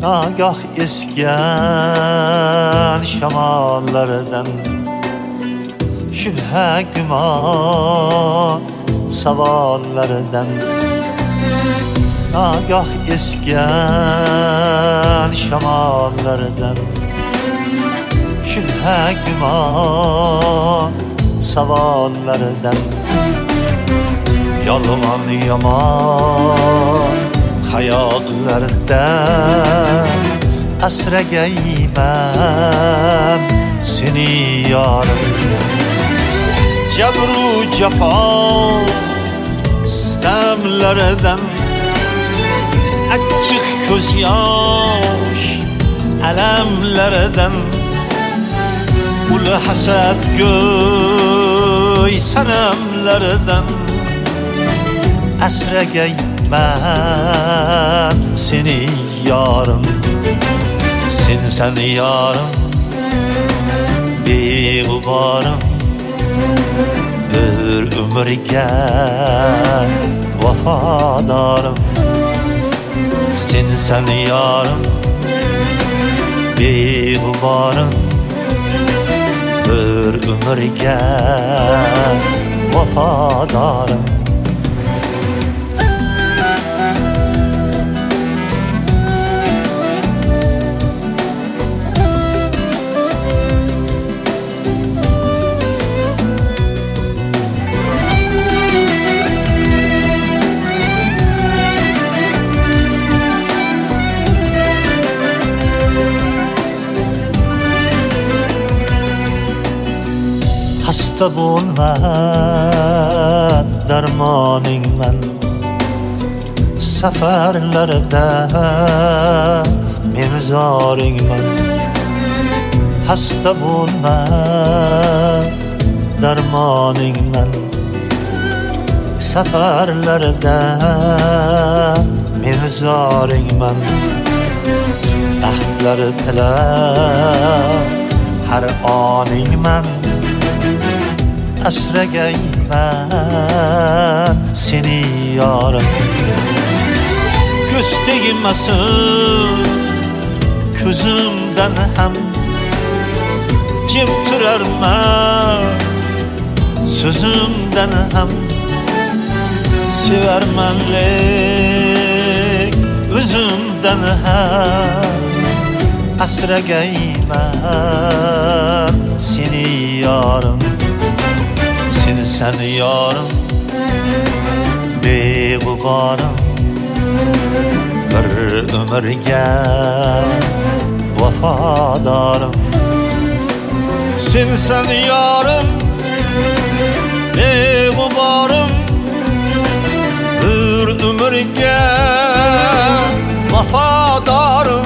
Nagah esgan şamallardan şübhe güman savallardan Nagah esgan şamallardan şübhe güman savallardan Yalman yaman hayallardan asragayman seni yarım Cebru cefa istemlerden açık göz yaş elemlerden ul hased göy senemlerden asragayman seni yarım sen yarım beğubarım bir ömürge vafadarım sen yarım beğubarım bir ömürge vafadarım Hasta bulma dermaning men Seferlerde menzaring men Hasta bulma dermaning men Seferlerde menzaring men Ahdlar tila her aning men asragayman seni yarım Göz tegmesin közümden hem Cem türermen sözümden hem Severmenlik özümden hem asragayman seni yarım sen yarım beğubarım bir ömürge vafadarım sen yarım beğubarım bir ömürge vafadarım